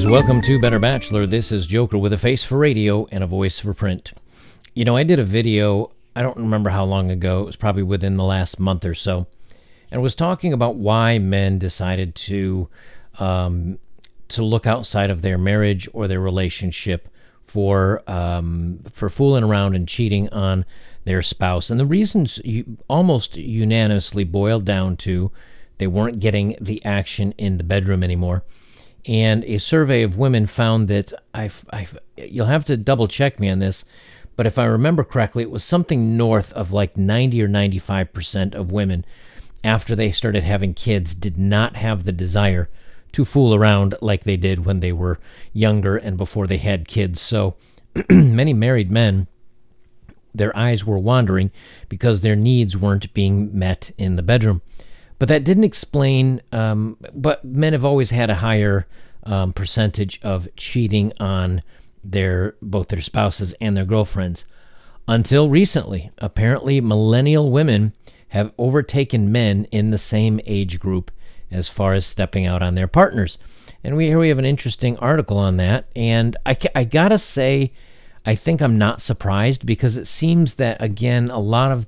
Greetings, welcome to Better Bachelor. This is Joker with a face for radio and a voice for print. You know, I did a video, I don't remember how long ago, it was probably within the last month or so, and was talking about why men decided to look outside of their marriage or their relationship for fooling around and cheating on their spouse. And the reasons almost unanimously boiled down to they weren't getting the action in the bedroom anymore. And a survey of women found that, you'll have to double check me on this, but if I remember correctly, it was something north of like 90 or 95% of women, after they started having kids, did not have the desire to fool around like they did when they were younger and before they had kids. So many married men, their eyes were wandering because their needs weren't being met in the bedroom. But that didn't explain, but men have always had a higher percentage of cheating on both their spouses and their girlfriends. Until recently, apparently millennial women have overtaken men in the same age group as far as stepping out on their partners. And here we have an interesting article on that. And I gotta say, I think I'm not surprised, because it seems that, again, a lot of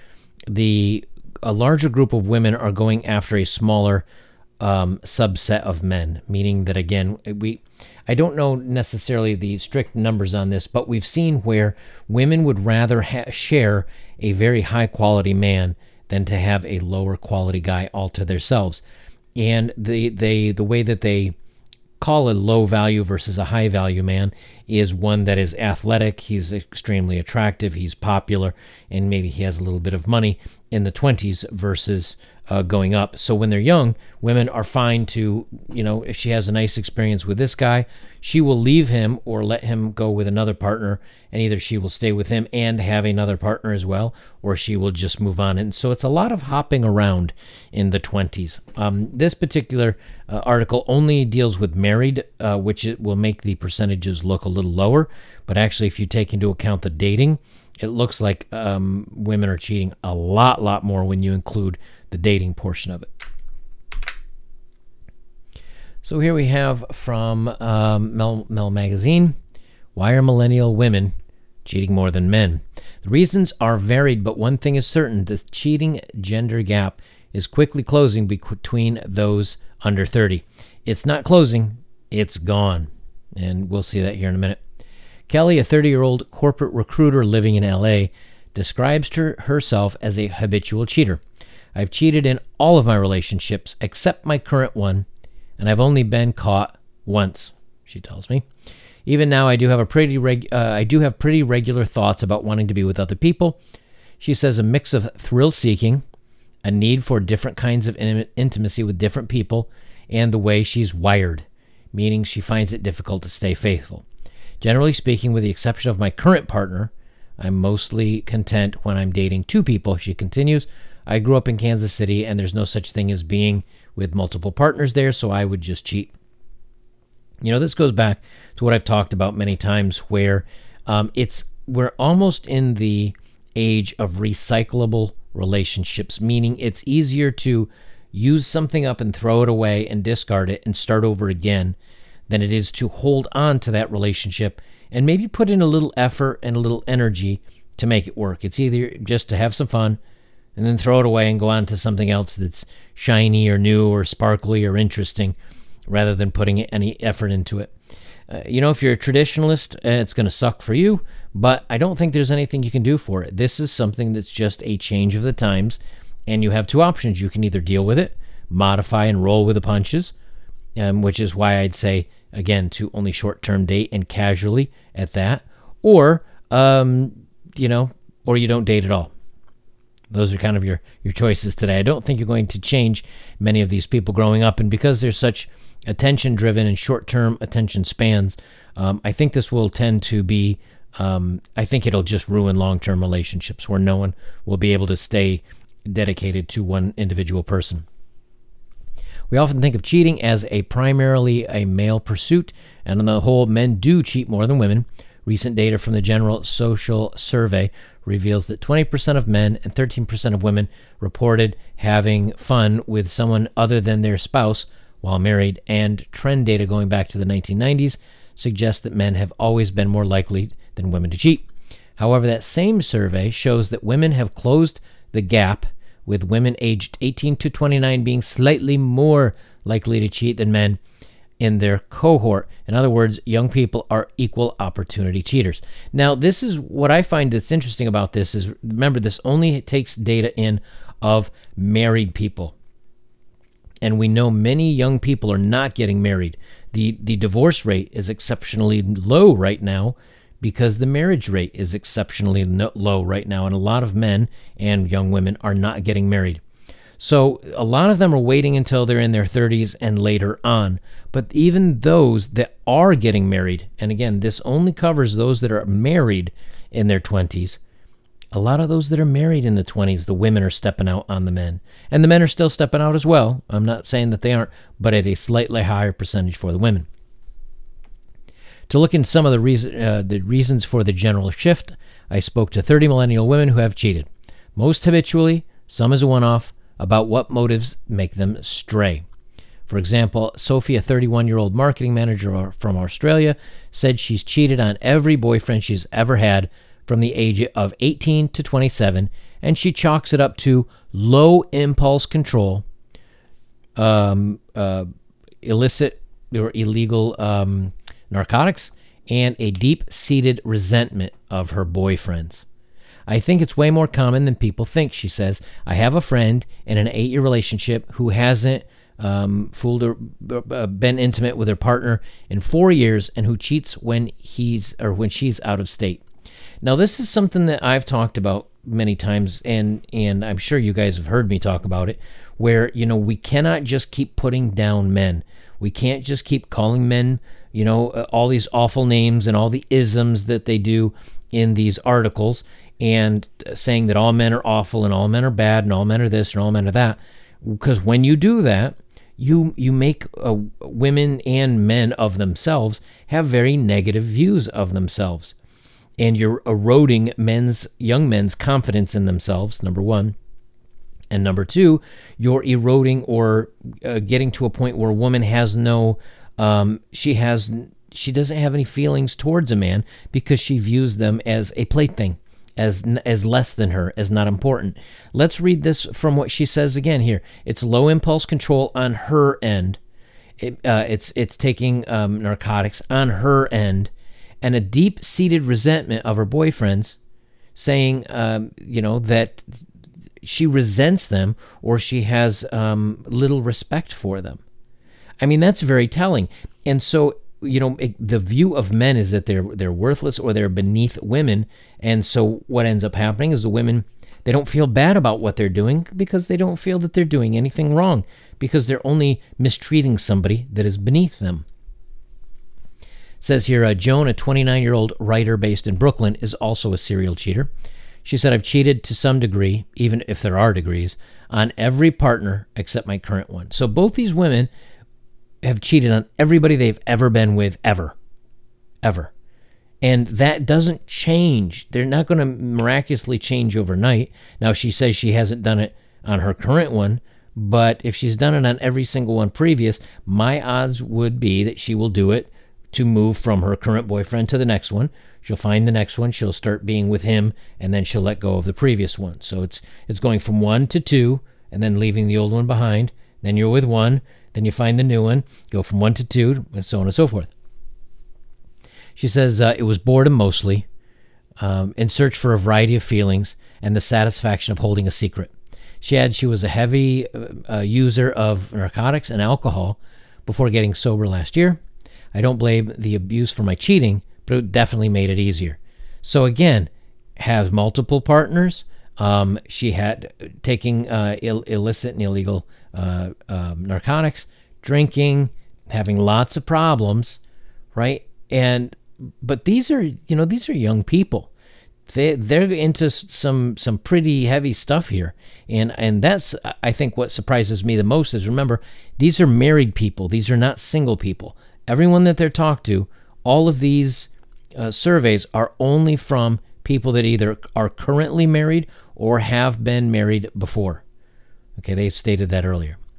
a larger group of women are going after a smaller subset of men, meaning that, again, I don't know necessarily the strict numbers on this, but we've seen where women would rather share a very high-quality man than to have a lower-quality guy all to themselves. And the way that they call a low-value versus a high-value man is one that is athletic, he's extremely attractive, he's popular, and maybe he has a little bit of money in the 20s versus going up. So when they're young, women are fine to, if she has a nice experience with this guy, she will leave him or let him go with another partner, and either she will stay with him and have another partner as well, or she will just move on. And so it's a lot of hopping around in the 20s. This particular article only deals with married, which it will make the percentages look a little lower. But actually, if you take into account the dating, it looks like women are cheating a lot more when you include the dating portion of it. So here we have from Mel Magazine, why are millennial women cheating more than men? The reasons are varied, but one thing is certain: the cheating gender gap is quickly closing between those under 30. It's not closing, it's gone. And we'll see that here in a minute. Kelly, a 30-year-old corporate recruiter living in LA, describes herself as a habitual cheater. I've cheated in all of my relationships except my current one, and I've only been caught once, she tells me. Even now, I do have pretty regular thoughts about wanting to be with other people. She says a mix of thrill-seeking, a need for different kinds of intimacy with different people, and the way she's wired, meaning she finds it difficult to stay faithful. Generally speaking, with the exception of my current partner, I'm mostly content when I'm dating two people, she continues. I grew up in Kansas City, and there's no such thing as being with multiple partners there, so I would just cheat. This goes back to what I've talked about many times, where we're almost in the age of recyclable relationships, meaning it's easier to use something up and throw it away and discard it and start over again than it is to hold on to that relationship and maybe put in a little effort and a little energy to make it work. It's either just to have some fun and then throw it away and go on to something else that's shiny or new or sparkly or interesting, rather than putting any effort into it. If you're a traditionalist, it's going to suck for you, but I don't think there's anything you can do for it. This is something that's just a change of the times, and you have two options. You can either deal with it, modify and roll with the punches, which is why I'd say, again, to only short-term date and casually at that, or you don't date at all. Those are kind of your choices today. I don't think you're going to change many of these people growing up, and because they're such attention-driven and short-term attention spans, I think this will tend to be, I think it'll just ruin long-term relationships where no one will be able to stay dedicated to one individual person. We often think of cheating as primarily a male pursuit, and on the whole, men do cheat more than women. Recent data from the General Social Survey reveals that 20% of men and 13% of women reported having fun with someone other than their spouse while married, and trend data going back to the 1990s suggests that men have always been more likely than women to cheat. However, that same survey shows that women have closed the gap, with women aged 18 to 29 being slightly more likely to cheat than men in their cohort. In other words, young people are equal opportunity cheaters. Now, this is what I find that's interesting about this is, remember, this only takes data in of married people. And we know many young people are not getting married. The divorce rate is exceptionally low right now because the marriage rate is exceptionally low right now, and a lot of men and young women are not getting married. So a lot of them are waiting until they're in their 30s and later on. But even those that are getting married, and again, this only covers those that are married in their 20s, a lot of those that are married in the 20s, the women are stepping out on the men. And the men are still stepping out as well. I'm not saying that they aren't, but at a slightly higher percentage for the women. To look in some of the reasons for the general shift, I spoke to 30 millennial women who have cheated, most habitually, some as a one-off, about what motives make them stray. For example, Sophie, a 31-year-old marketing manager from Australia, said she's cheated on every boyfriend she's ever had from the age of 18 to 27, and she chalks it up to low impulse control, illicit or illegal narcotics, and a deep-seated resentment of her boyfriends. I think it's way more common than people think, she says. I have a friend in an 8-year relationship who hasn't fooled or been intimate with her partner in 4 years, and who cheats when she's out of state. Now, this is something that I've talked about many times, and I'm sure you guys have heard me talk about it, where, we cannot just keep putting down men. We can't just keep calling men, all these awful names and all the isms that they do in these articles, and saying that all men are awful and all men are bad and all men are this and all men are that. Because when you do that, you make women and men of themselves have very negative views of themselves. And you're eroding young men's confidence in themselves, number one. And number two, you're eroding or getting to a point where a woman has no, she doesn't have any feelings towards a man because she views them as a plaything, as less than her, as not important. Let's read this from what she says again here. It's low impulse control on her end. It's taking narcotics on her end, and a deep-seated resentment of her boyfriends, saying, that she resents them or she has little respect for them. I mean, that's very telling. And so, the view of men is that they're worthless or they're beneath women. And so what ends up happening is the women, they don't feel bad about what they're doing because they don't feel that they're doing anything wrong, because they're only mistreating somebody that is beneath them. Says here, Joan, a 29-year-old writer based in Brooklyn, is also a serial cheater. She said, I've cheated to some degree, even if there are degrees, on every partner except my current one. So both these women have cheated on everybody they've ever been with, ever. And that doesn't change. They're not going to miraculously change overnight. Now, she says she hasn't done it on her current one, but if she's done it on every single one previous, my odds would be that she will do it to move from her current boyfriend to the next one. She'll find the next one, she'll start being with him, and then she'll let go of the previous one. So it's going from 1 to 2, and then leaving the old one behind. Then you're with one, then you find the new one, go from 1 to 2, and so on and so forth. She says it was boredom mostly, in search for a variety of feelings, and the satisfaction of holding a secret. She adds she was a heavy user of narcotics and alcohol before getting sober last year. I don't blame the abuse for my cheating, but it definitely made it easier. So again, has multiple partners. She had taking illicit and illegal narcotics, drinking, having lots of problems, right? But these are young people. They're into some pretty heavy stuff here, and that's, I think, what surprises me the most is, remember, these are married people. These are not single people. Everyone that they're talked to, all of these surveys are only from people that either are currently married or have been married before. Okay, they stated that earlier.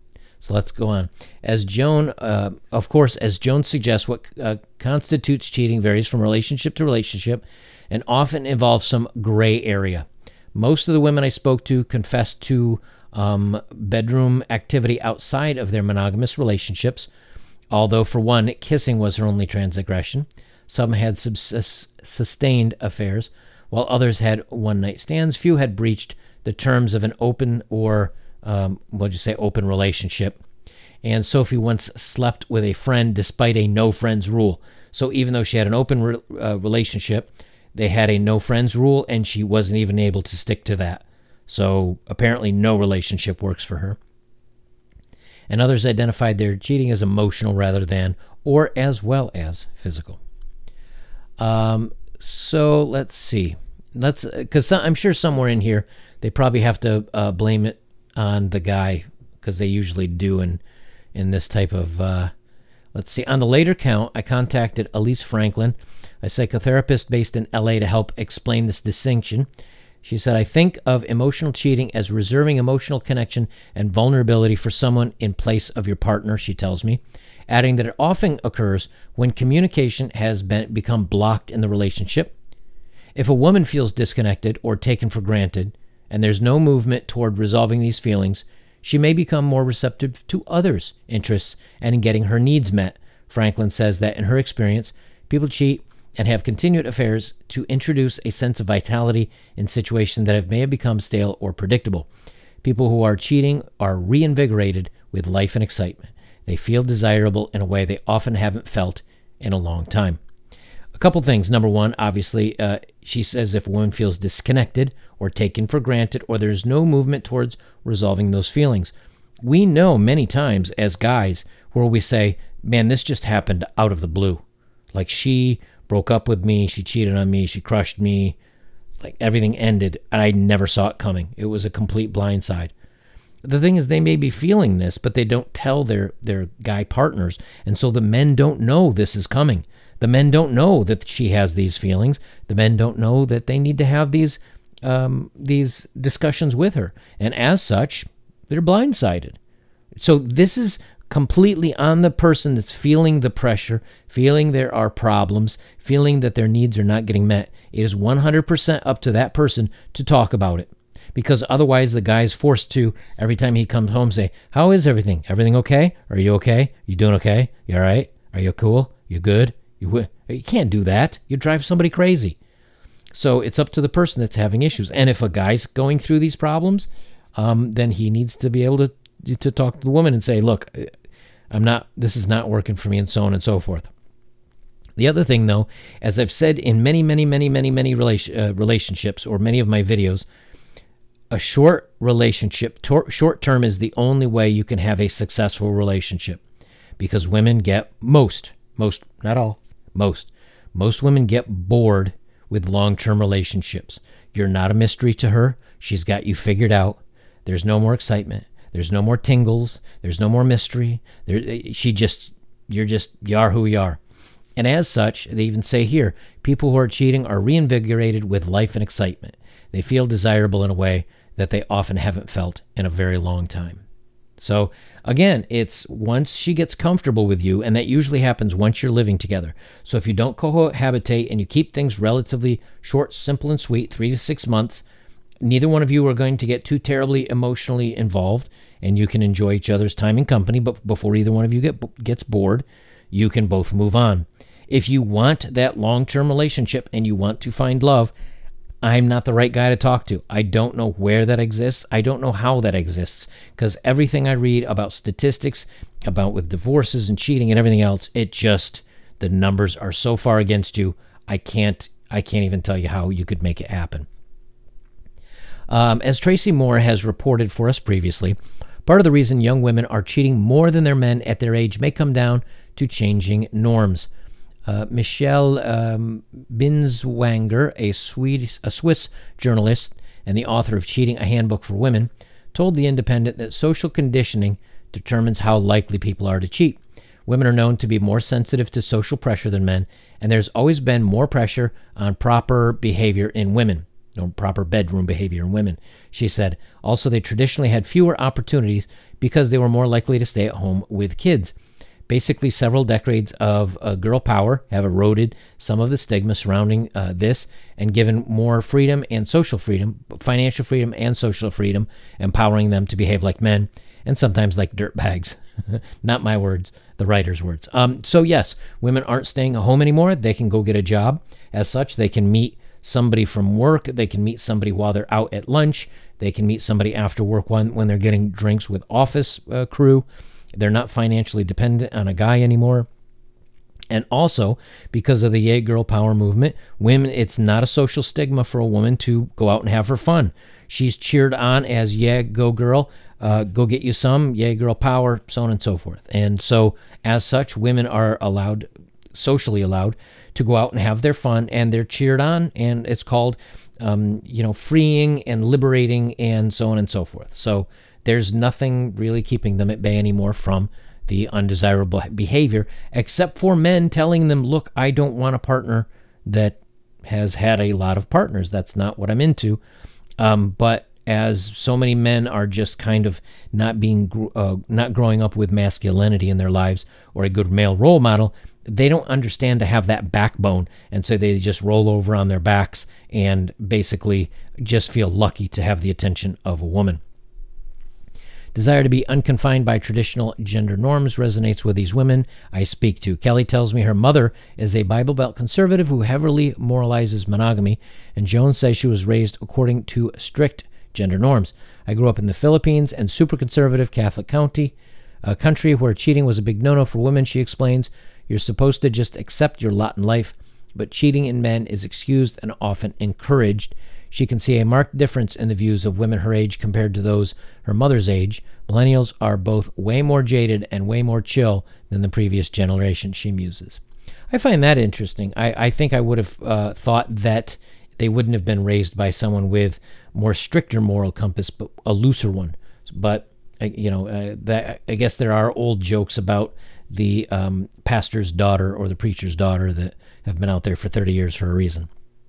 So let's go on. As Joan, of course, as Joan suggests, what constitutes cheating varies from relationship to relationship and often involves some gray area. Most of the women I spoke to confessed to bedroom activity outside of their monogamous relationships, although for one, kissing was her only transgression. Some had sustained affairs, while others had one-night stands. Few had breached the terms of an open or, open relationship. And Sophie once slept with a friend despite a no-friends rule. So even though she had an open relationship, they had a no-friends rule, and she wasn't even able to stick to that. So apparently no relationship works for her. And others identified their cheating as emotional rather than or as well as physical. So let's see. Because I'm sure somewhere in here they probably have to blame it on the guy, because they usually do in this type of. Let's see. On the later count, I contacted Elise Franklin, a psychotherapist based in LA, to help explain this distinction. She said, I think of emotional cheating as reserving emotional connection and vulnerability for someone in place of your partner, she tells me, adding that it often occurs when communication has become blocked in the relationship. If a woman feels disconnected or taken for granted, and there's no movement toward resolving these feelings, she may become more receptive to others' interests and in getting her needs met. Franklin says that in her experience, people cheat and have continued affairs to introduce a sense of vitality in situations that may have become stale or predictable. People who are cheating are reinvigorated with life and excitement. They feel desirable in a way they often haven't felt in a long time. A couple things. Number one, obviously, she says if a woman feels disconnected or taken for granted, or there's no movement towards resolving those feelings. We know many times as guys where we say, man, this just happened out of the blue. Like, she broke up with me, she cheated on me, she crushed me, like everything ended, and I never saw it coming. It was a complete blindside. The thing is, they may be feeling this, but they don't tell their guy partners, and so the men don't know this is coming. The men don't know that she has these feelings. The men don't know that they need to have these discussions with her, and as such, they're blindsided. So this is completely on the person that's feeling the pressure, feeling there are problems, feeling that their needs are not getting met. It is 100% up to that person to talk about it, because otherwise the guy is forced to, every time he comes home, say, how is everything? Everything okay? Are you okay? You doing okay? You all right? Are you cool? You good? You can't do that. You drive somebody crazy. So it's up to the person that's having issues. And if a guy's going through these problems, then he needs to be able to talk to the woman and say, look, this is not working for me, and so on and so forth. The other thing, though, as I've said in many relationships, or many of my videos, a short relationship, short term, is the only way you can have a successful relationship, because women get most women get bored with long-term relationships. You're not a mystery to her. She's got you figured out. There's no more excitement. There's no more tingles. There's no more mystery. You are who you are. And as such, they even say here, people who are cheating are reinvigorated with life and excitement. They feel desirable in a way that they often haven't felt in a very long time. So again, it's once she gets comfortable with you, and that usually happens once you're living together. So if you don't cohabitate and you keep things relatively short, simple, and sweet, 3 to 6 months, neither one of you are going to get too terribly emotionally involved, and you can enjoy each other's time and company. But before either one of you gets bored, you can both move on. If you want that long-term relationship and you want to find love, I'm not the right guy to talk to. I don't know where that exists. I don't know how that exists, because everything I read about statistics, about with divorces and cheating and everything else, the numbers are so far against you. I can't even tell you how you could make it happen. As Tracy Moore has reported for us previously, part of the reason young women are cheating more than their men at their age may come down to changing norms. Michelle Binswanger, a Swiss journalist and the author of Cheating, a Handbook for Women, told The Independent that social conditioning determines how likely people are to cheat. Women are known to be more sensitive to social pressure than men, and there's always been more pressure on proper behavior in women. no proper bedroom behavior in women. She said, also, they traditionally had fewer opportunities because they were more likely to stay at home with kids. Basically, several decades of girl power have eroded some of the stigma surrounding this and given more freedom and social freedom, financial freedom and social freedom, empowering them to behave like men and sometimes like dirtbags. Not my words, the writer's words. So yes, women aren't staying at home anymore. They can go get a job. As such, they can meet somebody from work. They can meet somebody while they're out at lunch. They can meet somebody after work when they're getting drinks with office crew. They're not financially dependent on a guy anymore. And also, because of the Yay Girl Power movement, women, it's not a social stigma for a woman to go out and have her fun. She's cheered on as, yeah, go girl, go get you some, Yay Girl Power, so on and so forth. And so, as such, women are allowed, socially allowed, to go out and have their fun, and they're cheered on, and it's called, freeing and liberating, and so on and so forth. So, there's nothing really keeping them at bay anymore from the undesirable behavior, except for men telling them, look, I don't want a partner that has had a lot of partners. That's not what I'm into. But as so many men are just kind of not growing up with masculinity in their lives or a good male role model, they don't understand to have that backbone. And so they just roll over on their backs and basically just feel lucky to have the attention of a woman. Desire to be unconfined by traditional gender norms resonates with these women I speak to. Kelly tells me her mother is a Bible Belt conservative who heavily moralizes monogamy, and Joan says she was raised according to strict gender norms. I grew up in the Philippines and super conservative Catholic country where cheating was a big no-no for women, she explains. You're supposed to just accept your lot in life, but cheating in men is excused and often encouraged. She can see a marked difference in the views of women her age compared to those her mother's age. Millennials are both way more jaded and way more chill than the previous generation, she muses. I find that interesting. I think I would have thought that they wouldn't have been raised by someone with more stricter moral compass, but a looser one. But, I guess there are old jokes about the pastor's daughter or the preacher's daughter that have been out there for 30 years for a reason.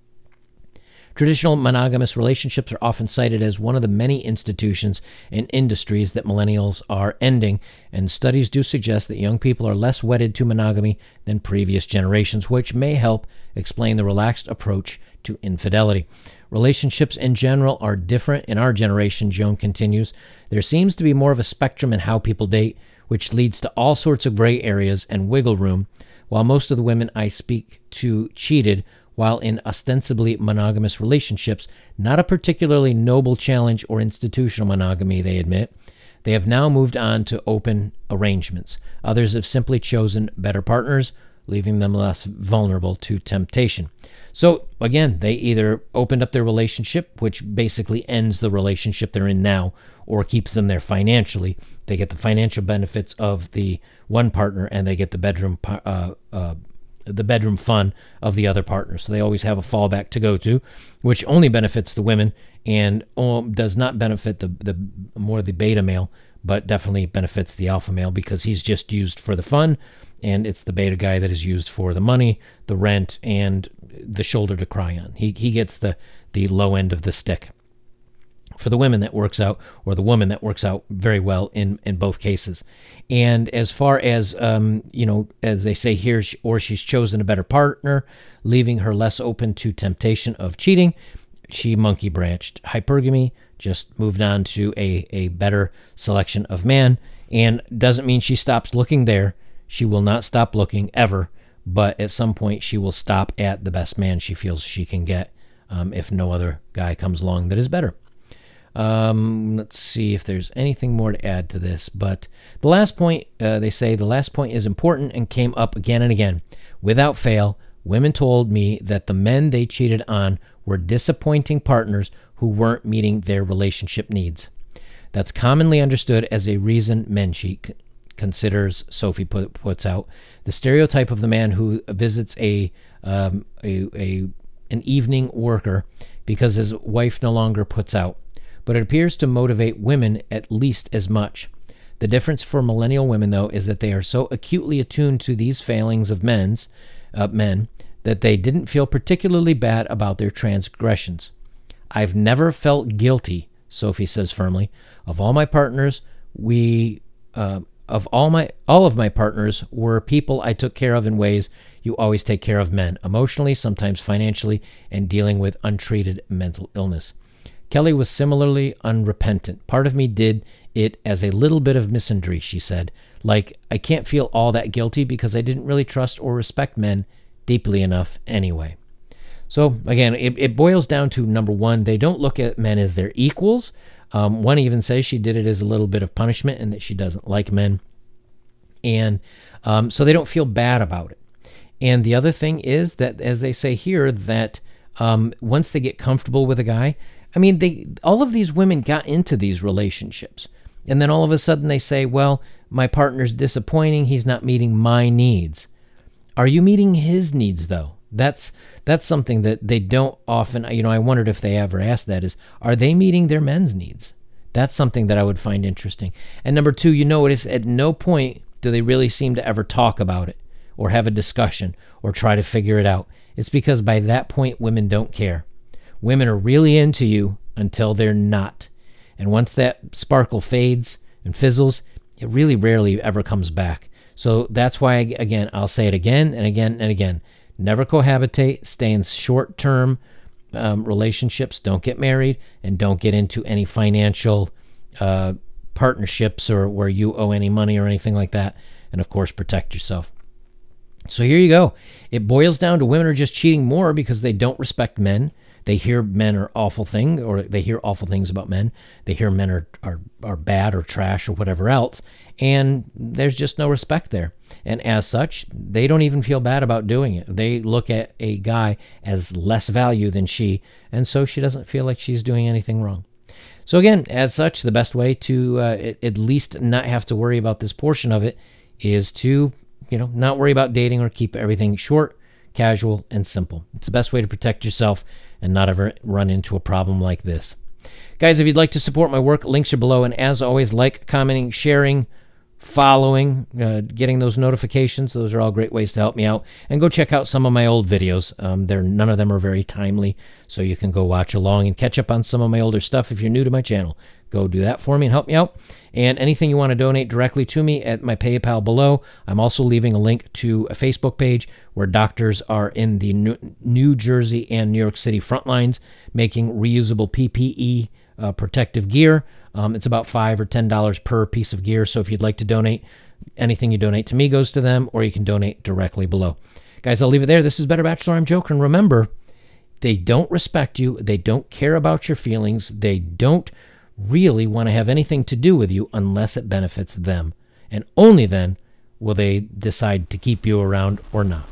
Traditional monogamous relationships are often cited as one of the many institutions and industries that millennials are ending, and studies do suggest that young people are less wedded to monogamy than previous generations, which may help explain the relaxed approach to infidelity. Relationships in general are different in our generation, Joan continues. There seems to be more of a spectrum in how people date, which leads to all sorts of gray areas and wiggle room. While most of the women I speak to cheated while in ostensibly monogamous relationships, not a particularly noble challenge or institutional monogamy, they admit. They have now moved on to open arrangements. Others have simply chosen better partners, leaving them less vulnerable to temptation. So, again, they either opened up their relationship, which basically ends the relationship they're in now, or keeps them there financially. They get the financial benefits of the one partner, and they get the bedroom fun of the other partner. So they always have a fallback to go to, which only benefits the women and does not benefit the beta male, but definitely benefits the alpha male because he's just used for the fun, and it's the beta guy that is used for the money, the rent, and the shoulder to cry on. He gets the low end of the stick. For the women that works out, or the woman that works out very well in both cases. And as far as, as they say here, she's chosen a better partner, leaving her less open to temptation of cheating. She monkey branched. Hypergamy, just moved on to a better selection of man, and doesn't mean she stops looking there. She will not stop looking ever, but at some point she will stop at the best man she feels she can get if no other guy comes along that is better. Let's see if there's anything more to add to this. But the last point, they say, the last point is important and came up again and again. Without fail, women told me that the men they cheated on were disappointing partners who weren't meeting their relationship needs. That's commonly understood as a reason men cheat, considers Sophie puts out. The stereotype of the man who visits an evening worker because his wife no longer puts out. But it appears to motivate women at least as much. The difference for millennial women, though, is that they are so acutely attuned to these failings of men that they didn't feel particularly bad about their transgressions. I've never felt guilty, Sophie says firmly. Of all my partners, all of my partners were people I took care of in ways you always take care of men, emotionally, sometimes financially, and dealing with untreated mental illness. Kelly was similarly unrepentant. Part of me did it as a little bit of misandry, she said. Like, I can't feel all that guilty because I didn't really trust or respect men deeply enough anyway. So, again, it boils down to, number one, they don't look at men as their equals. One even says she did it as a little bit of punishment and that she doesn't like men. And so they don't feel bad about it. And the other thing is that, as they say here, that once they get comfortable with a guy, I mean, all of these women got into these relationships. And then all of a sudden they say, well, my partner's disappointing. He's not meeting my needs. Are you meeting his needs, though? That's something that they don't often, I wondered if they ever asked that, is, are they meeting their men's needs? That's something that I would find interesting. And number two, it is at no point do they really seem to ever talk about it or have a discussion or try to figure it out. It's because by that point, women don't care. Women are really into you until they're not. And once that sparkle fades and fizzles, it really rarely ever comes back. So that's why, again, I'll say it again and again and again. Never cohabitate, stay in short-term relationships, don't get married, and don't get into any financial partnerships or where you owe any money or anything like that. And, of course, protect yourself. So here you go. It boils down to women are just cheating more because they don't respect men. They hear men are awful thing, or they hear awful things about men. They hear men are bad or trash or whatever else, and there's just no respect there. And as such, they don't even feel bad about doing it. They look at a guy as less value than she, and so she doesn't feel like she's doing anything wrong. So again, as such, the best way to at least not have to worry about this portion of it is to, not worry about dating or keep everything short, casual, and simple. It's the best way to protect yourself and not ever run into a problem like this. Guys, if you'd like to support my work, links are below. And as always, like, commenting, sharing, following, getting those notifications. Those are all great ways to help me out. And go check out some of my old videos. None of them are very timely, so you can go watch along and catch up on some of my older stuff if you're new to my channel. Go do that for me and help me out. And anything you want to donate directly to me at my PayPal below. I'm also leaving a link to a Facebook page where doctors are in the New Jersey and New York City front lines making reusable PPE protective gear. It's about $5 or $10 per piece of gear. So if you'd like to donate, anything you donate to me goes to them, or you can donate directly below. Guys, I'll leave it there. This is Better Bachelor. I'm Joker. And remember, they don't respect you. They don't care about your feelings. They don't really want to have anything to do with you unless it benefits them. And only then will they decide to keep you around or not.